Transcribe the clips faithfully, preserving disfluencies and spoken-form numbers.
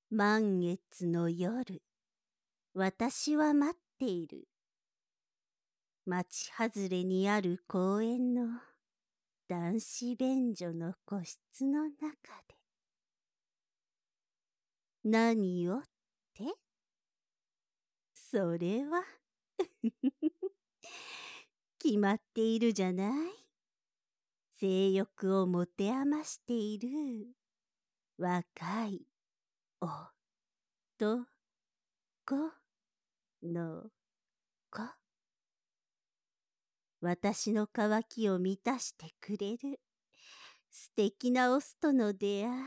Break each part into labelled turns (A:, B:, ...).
A: 満月の夜、私は待っている。町外れにある公園の男子便所の個室の中で。何をって？それは決まっているじゃない。性欲を持て余している若い男の子。私の渇きを満たしてくれる素敵なオスとの出会い。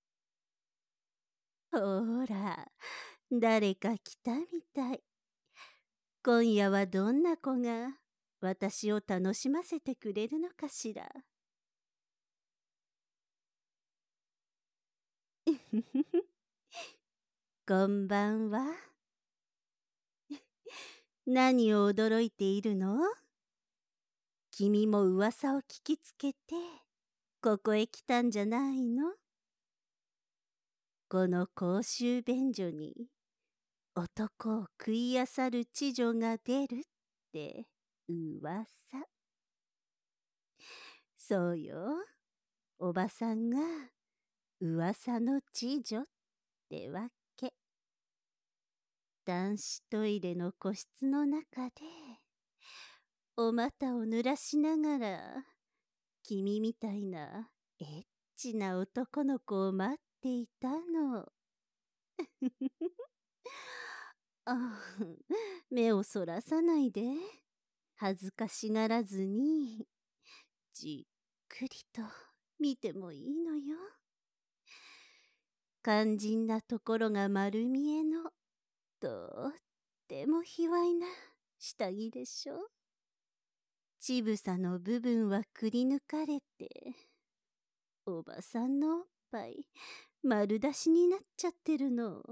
A: ほら、誰か来たみたい。今夜はどんな子が私を楽しませてくれるのかしら。こんばんは。何を驚いているの？君も噂を聞きつけてここへ来たんじゃないの？この公衆便所に男を食いあさる知女が出るって噂。そうよ、おばさんが噂の知女ってわけ。男子トイレの個室の中でお股を濡らしながら君みたいなエッチな男の子を待っていたの。あ、目をそらさないで。恥ずかしがらずにじっくりと見てもいいのよ。肝心なところが丸見えのとっても卑猥な下着でしょ。乳房の部分はくり抜かれて、おばさんのおっぱい丸出しになっちゃってるの。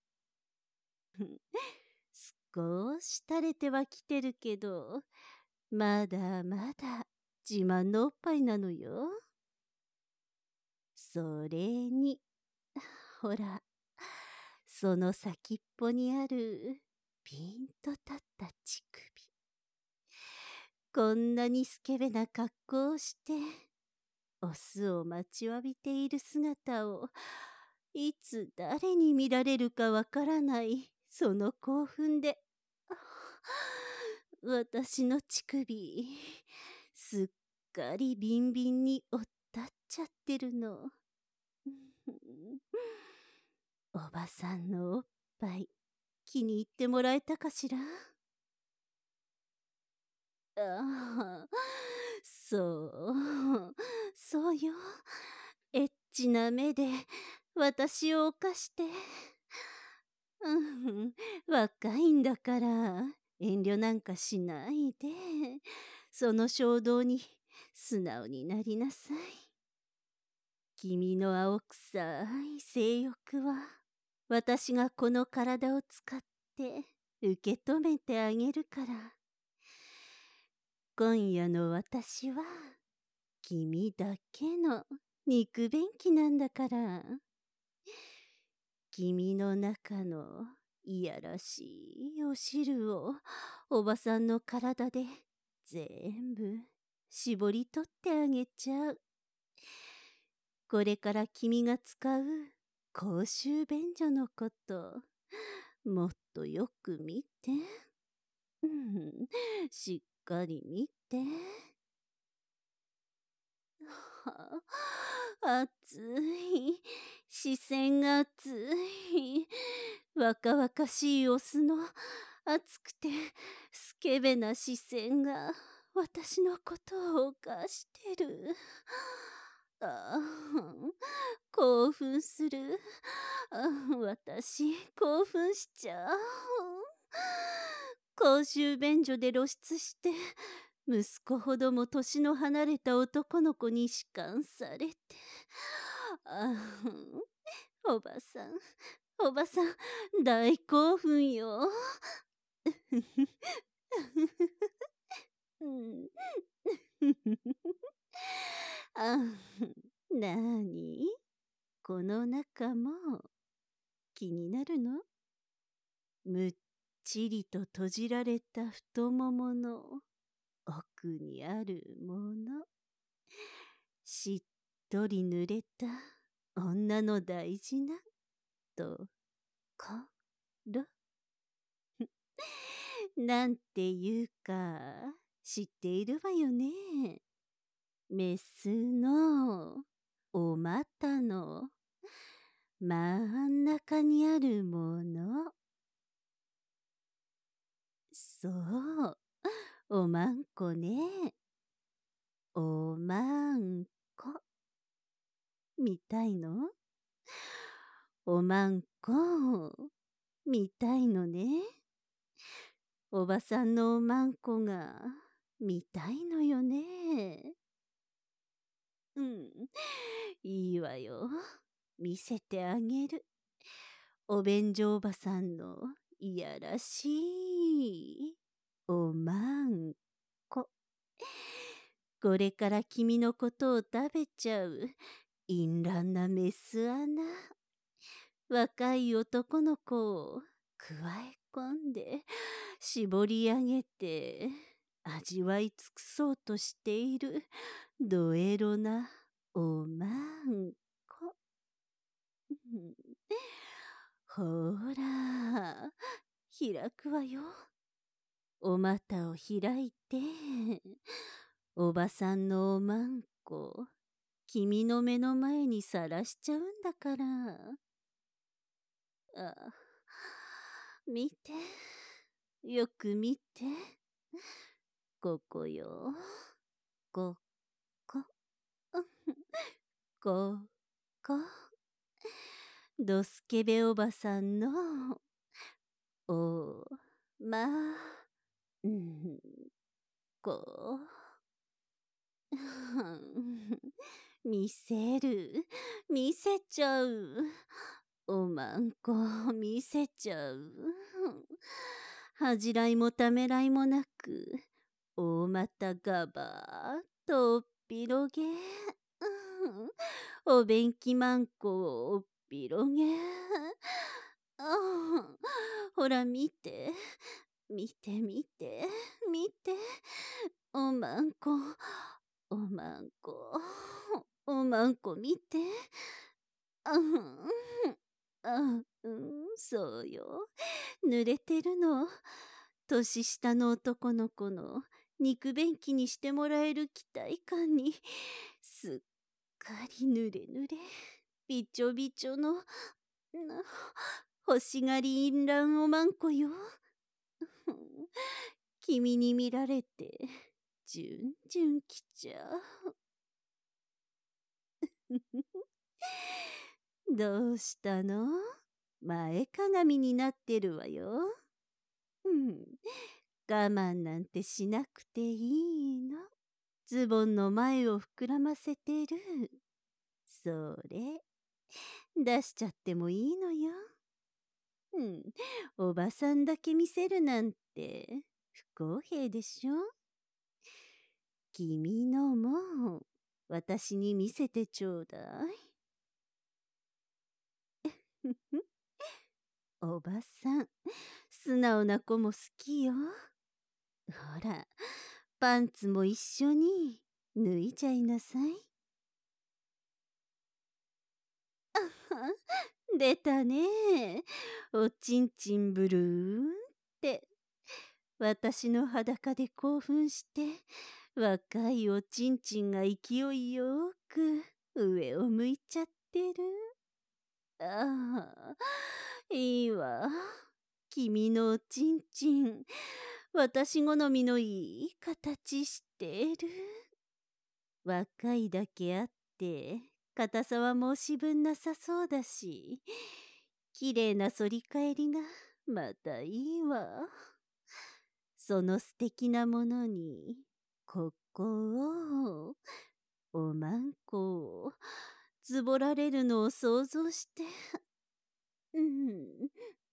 A: 少し垂れてはきてるけど、まだまだ自慢のおっぱいなのよ。それに、ほら、その先っぽにあるピンと立った乳首。こんなにスケベな格好をして、オスを待ちわびている姿を、いつ誰に見られるかわからないその興奮で、私の乳首、すっかりビンビンにおったっちゃってるの。おばさんのおっぱい、気に入ってもらえたかしら？ああ、そう、そうよ。エッチな目で私を犯して。うん、若いんだから遠慮なんかしないで、その衝動に素直になりなさい。君の青臭い性欲は私がこの体を使って受け止めてあげるから。今夜の私は君だけの肉便器なんだから。君の中のいやらしいお汁をおばさんの体で全部絞り取ってあげちゃう。これから君が使う公衆便所のこともっとよく見て。うん、しっかり見て。熱い、視線が熱い、若々しいオスの熱くてスケベな視線が私のことを犯してる。ああ、興奮する。あ、私興奮しちゃう。公衆便所で露出して息子ほども年の離れた男の子に仕官されて。ああ、おばさん、おばさん、大興奮よ。あ、なに？この中も気になるの？むっちりと閉じられた太ももの奥にあるもの。しっとり濡れた女の大事なところ。なんていうか知っているわよね。メスのお股の真ん中にあるもの。そう、おまんこね。おまんこ。みたいの？おまんこ、みたいのね。おばさんのおまんこが、みたいのよね。うん、いいわよ。見せてあげる。お便所おばさんのいやらしいおまんこ。これから君のことを食べちゃう淫乱なメス穴。若い男の子をくわえ込んで絞り上げて味わい尽くそうとしているドエロなおまんこ。ほら、開くわよ。お股を開いて、おばさんのおまんこ、君の目の前にさらしちゃうんだから。あ、見て、よく見て。ここよ。ここ。ここ。ドスケベおばさんのおまんこ。見せる。見せちゃう。おまんこ見せちゃう。恥じらいもためらいもなく、大股がばーっとおっぴろげ。お便器まんこをおっぴろげ。ほら見て。見て見て。見て。おまんこ。おまんこ。おまんこ見て。ああ、うん、そうよ。濡れてるの。年下の男の子の肉便器にしてもらえる期待感にすっかり濡れ濡れびちょびちょのな欲しがり淫乱おまんこよ。君に見られてじゅんじゅんきちゃう。どうしたの？前かがみになってるわよ。うん、我慢なんてしなくていいの。ズボンの前を膨らませてる。それ、出しちゃってもいいのよ。うん、おばさんだけ見せるなんて不公平でしょ。君のも私に見せてちょうだい。おばさん、素直な子も好きよ。ほら、パンツも一緒に脱いじゃいなさい。あは、出たね。おちんちんブルーンって。私の裸で興奮して、若いおちんちんが勢いよく上を向いちゃってる。ああ、いいわ。君のおちんちん、私好みのいい形してる。若いだけあって、硬さは申し分なさそうだし、綺麗な反り返りがまたいいわ。その素敵なものに、ここを、おまんこを、ずぼられるのを想像して、うん、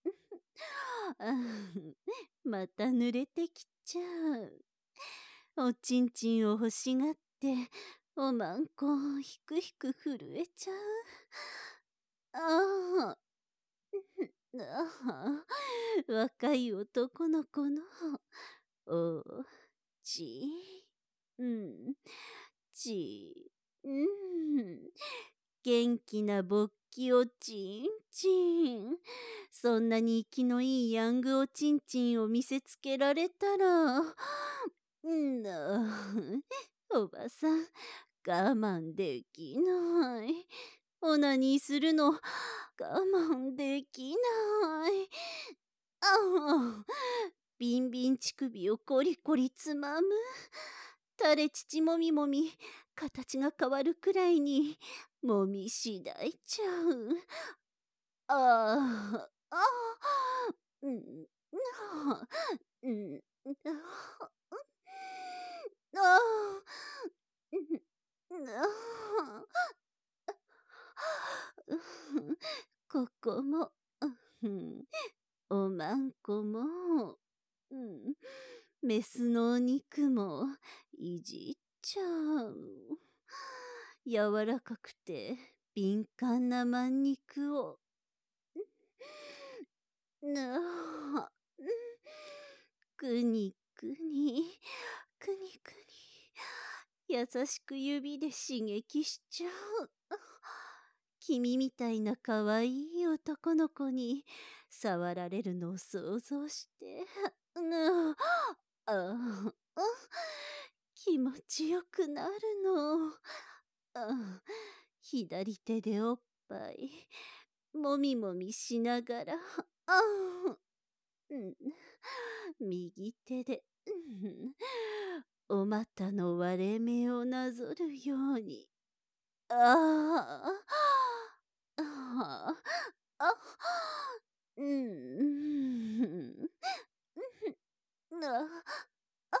A: また濡れてきちゃう。おちんちんを欲しがって、おまんこひくひく震えちゃう。ああ、 ああ、若い男の子の、おち、うん、ち、うん、元気な勃起おちんちん。そんなに生きのいいヤングおちんちんを見せつけられたら、んな、おばさん、我慢できない。オナニーするの我慢できない。ああ、ビンビン乳首をコリコリつまむ。垂れ乳もみもみ、形が変わるくらいに、もみしだいちゃう。ああ、ああ、うん、あ、うん、ああ、うん、あここも、うん、おまんこも、うん、メスのお肉もいじっちゃう。柔らかくて敏感なまん肉を、なあ、くにくに、くにくに、優しく指で刺激しちゃう。君みたいな可愛い男の子に触られるのを想像して、なあ、ああ、気持ちよくなるの。あ、左手でおっぱいもみもみしながら、あ、うん、右手で、うん、お股の割れ目をなぞるように、ああ、ああ、あ、うん、なあ、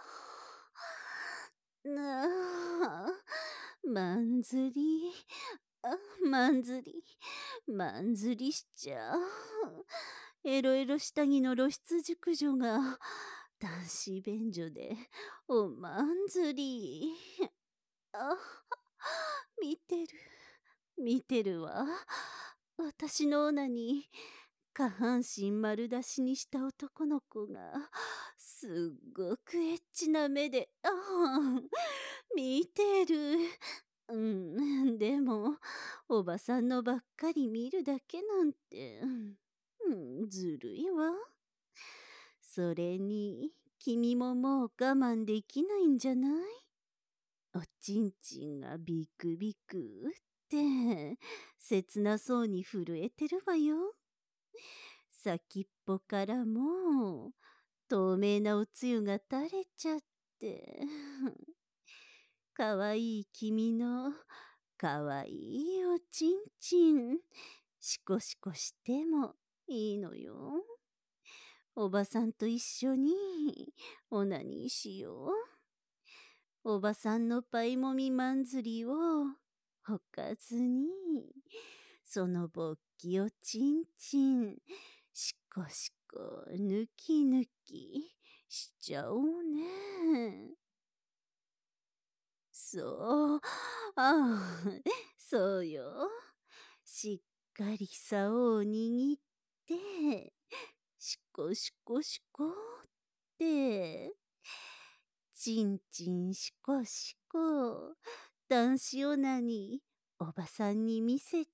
A: なあ、まんずり、あ、まんずり、まんずりしちゃう。エロエロ下着の露出熟女が男子便所でおまんずり。あ、見てる、見てるわ。私のオナに下半身丸出しにした男の子がすっごくエッチな目で、ああ、見てる。うん、でも、おばさんのばっかり見るだけなんて、うん、ずるいわ。それに、君ももう我慢できないんじゃない？おちんちんがビクビクって、切なそうに震えてるわよ。先っぽからも、透明なおつゆが垂れちゃって。かわいい君のかわいいおちんちん、シコシコしてもいいのよ。おばさんと一緒にオナニーしよう。おばさんのパイもみまんずりをほかずに、そのぼっきおちんちん、シコシコぬきぬきしちゃおうね。そう、ああ、そうよ。しっかり竿を握って、シコシコシコって、ちんちんシコシコ、男子オナニー、おばさんに見せて。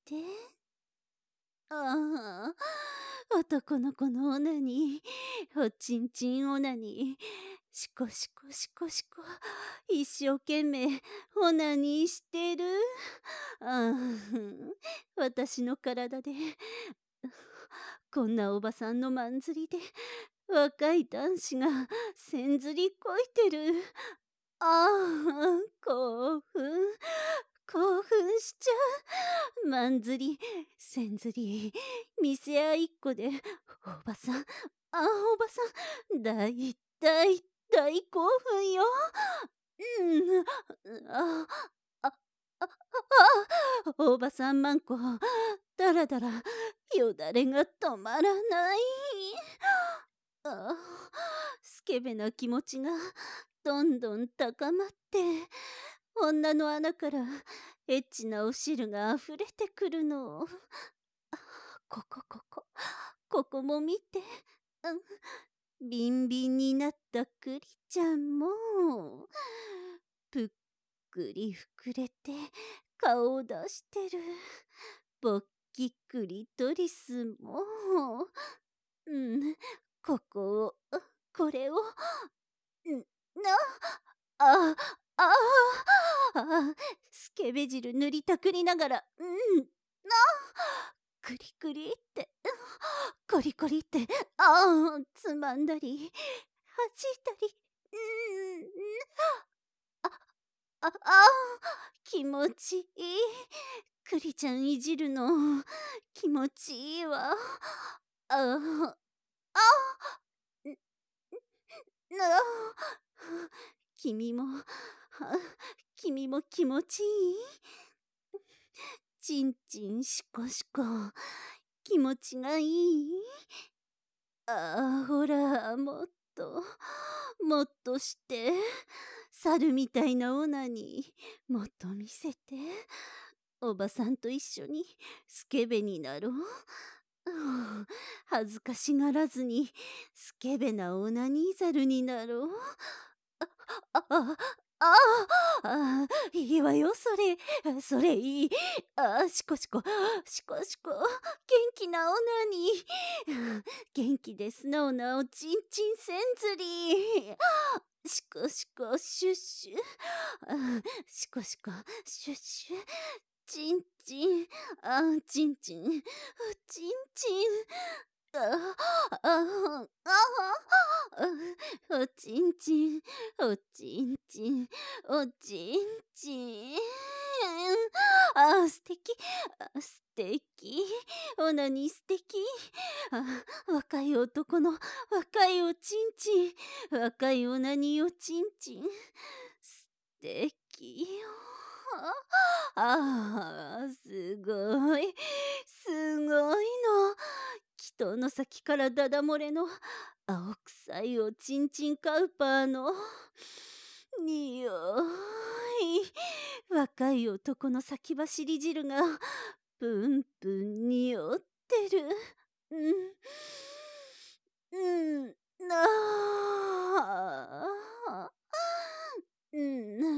A: ああ、男の子のオナニー、おちんちんオナニー、シコシコシコシコ、一生懸命オナニーしてる。ああ、私の体で、こんなおばさんのまんずりで、若い男子がせんずりこいてる。ああ、興奮、興奮しちゃう。まんずり、せんずり、店屋一個で、おばさん、あ、おばさん、大、大、大興奮よ。うん、あ、あ、あ、あ、おばさんまんこ、だらだら、よだれが止まらない。あ、スケベな気持ちがどんどん高まって、女の穴からエッチなお汁が溢れてくるの。あ、ここここ、 ここも見て。うん。ビンビンになったクリちゃんも、ぷっくり膨れて顔を出してる。ぼっきクリトリスも、うん、ここを、これを、ん、な、あ、あ、あ、スケベ汁塗りたくりながら、うん、な、クリクリって、コリコリって、ああ、つまんだり、弾いたり、うん、あ、あ、あ、気持ちいい。クリちゃんいじるの、気持ちいいわ。あ、あ、ん、な、君も、君も気持ちいい？ちんちんしこしこ、気持ちがいい？ああ、ほら、もっと、もっとして。猿みたいなオナにもっと見せて。おばさんと一緒にスケベになろう。恥ずかしがらずにスケベなオナニーザルになろう。あ、あ、あ、あ、いいわよ、それ。それいい。あ、しこしこ、しこしこ。元気なオナニー。元気で素直なおちんちんせんずり。しこしこ、シュッシュ。しこしこ、シュッシュ。ちんちん、あ、ちんちん、ちんちん。あ、あ、あ、あ、おちんちん、おちんちん、おちんちん。あ、すてき、あ、すてき。オナニーすてき。あ、若い男の若いおちんちん、若いオナニーおちんちん。すてきよ。ああ、すごい、すごいの。祈祷の先からダダ漏れの青臭いおちんちんカウパーのにおい。若い男の先走り汁がプンプンにおってる。うん。うん。なあ。うん。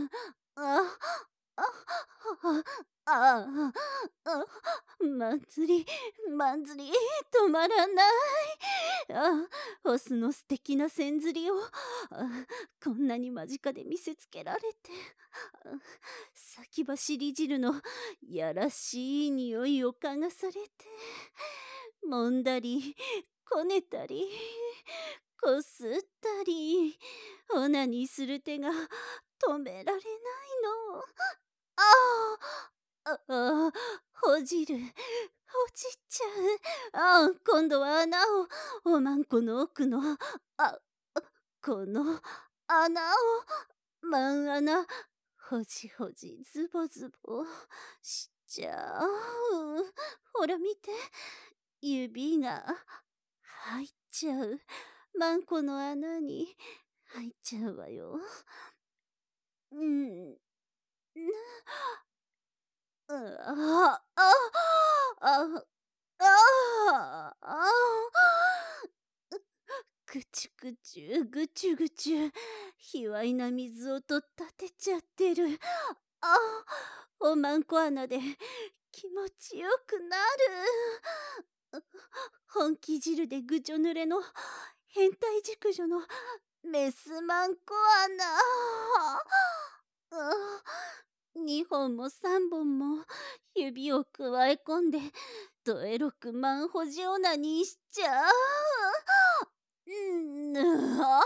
A: あ、あ、あ、あ、あ、まつり、まつり、止まらない。あ、オスの素敵なせんずりを、あ、こんなに間近で見せつけられて、あ、先走り汁のやらしい匂いを嗅がされて、揉んだり、こねたり、こすったり、オナニーする手が止められないの。ああ、ああ、ほじる、ほじっちゃう。ああ、今度は穴を、おまんこの奥の、あ、この穴を、まん穴、ほじほじズボズボしちゃう。ほら見て、指が入っちゃう。まんこの穴に入っちゃうわよ。うん。ああ、あ、あ、あ、あ、ぐちゅぐちゅ、ぐちゅぐちゅ、卑猥な水をと立てちゃってる。あ、おまんこ穴で気持ちよくなる。本気汁でぐちょ濡れの変態熟女のメスマンコ穴。にほんもさんぼんも指をくわえ込んでどエロくマンホジオナにしちゃう。うん、あ、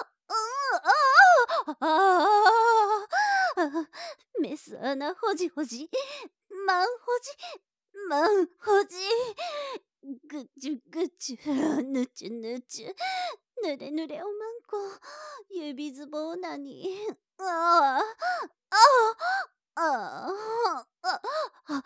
A: あ、あ、あ、メス穴ほじほじ、マンホジ、マンホジ、ぐちゅぐちゅ、ぬちゅぬちゅ、ぬれぬれおまんこ、指ズボオナに、ああ、ああ、ああ、ああ、あ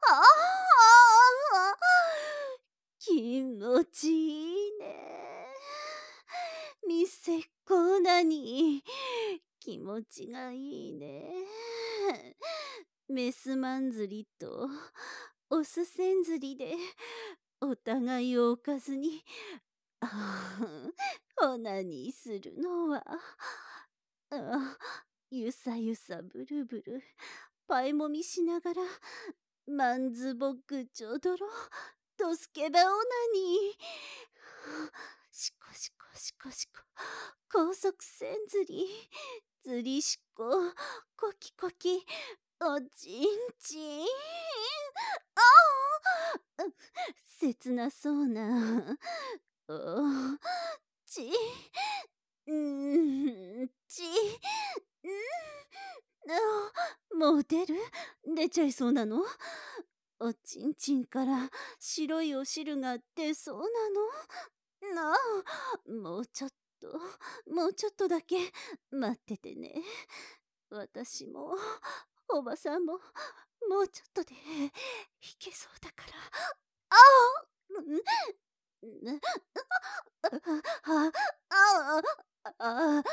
A: あ、気持ちいいね。みせっこなに気持ちがいいね。メスマン釣りとオスセン釣りでお互いを置かずに、ああ、オナニーするのは、あゆさゆさブルブル、パイもみしながら、マンズボッグチョドロ、ドスケバオナニー。シコシコシコシコ、高速線釣り、釣りしこ、コキコキ、おちんちん。ああ、切なそうな。おち、んち、んあ、もう出る？出ちゃいそうなの？おちんちんから白いお汁が出そうなの？なあ、もうちょっと、もうちょっとだけ待っててね。私も、おばさんも、もうちょっとで弾けそうだから。ああ、んんあああああ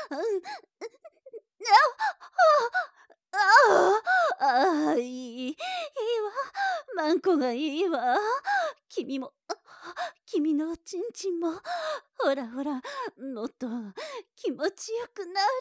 A: あああいい、いいわ。マンコがいいわ。君も、君のおちんちんも、ほらほら、もっと気持ちよくなる。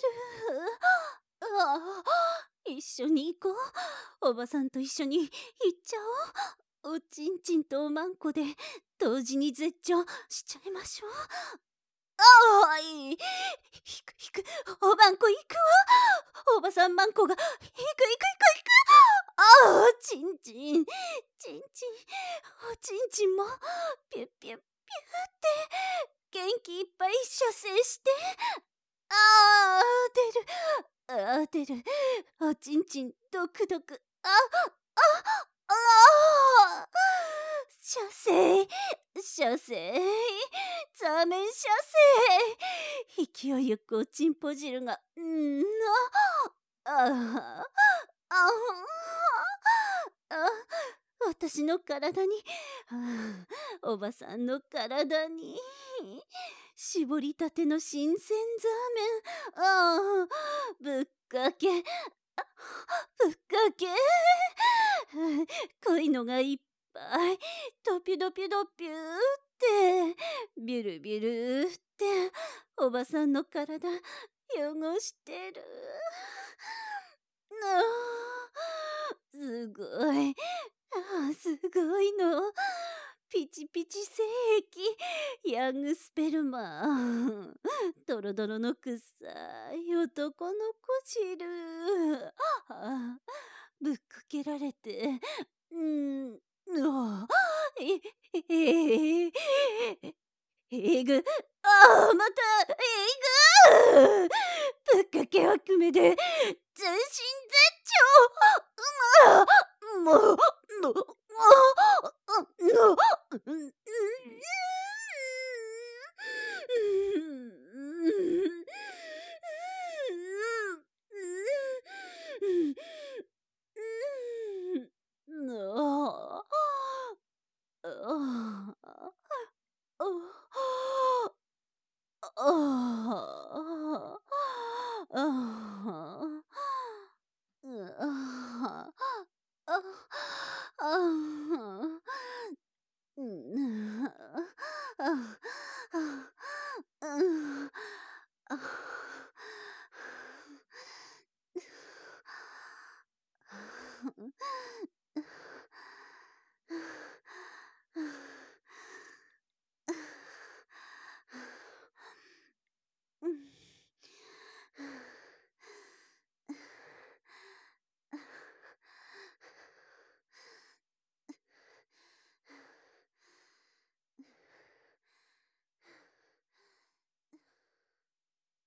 A: ああ、一緒に行こう。おばさんと一緒に行っちゃおう。おちんちんとおまんこで同時に絶頂しちゃいましょう。ああ、いい。ひくひく、おまんこ行くわ。おばさんまんこが、ひくひくひくひく。ああ、ちんちん、ちんちん、おちんちんも、ピュッピュッピュッって、元気いっぱい射精して。ああ、出る。ああ、出る。おちんちん、ドクドク。あ、あ、ああ。射精、射精、座面射精。勢いよくおちんぽ汁が、んあ、ああ、ああ、私の体に、ああ、おばさんの体に、絞りたての新鮮ザーメン、ああ、ぶっかけ、あぶっかけ、濃いのがいっぱい、ドピュドピュドピューって、ビュルビュルって、おばさんの体、汚してる。ああ、すごい。ああ、すごいの。ピチピチ精液、ヤングスペルマン、ドロドロの臭い男の子汁。ああ、ぶっかけられて、うん、ああ、え、ええ、えぐ、ああ、また、えぐぶっかけ悪夢で、全身絶頂。うまもう、もう、もう、もう、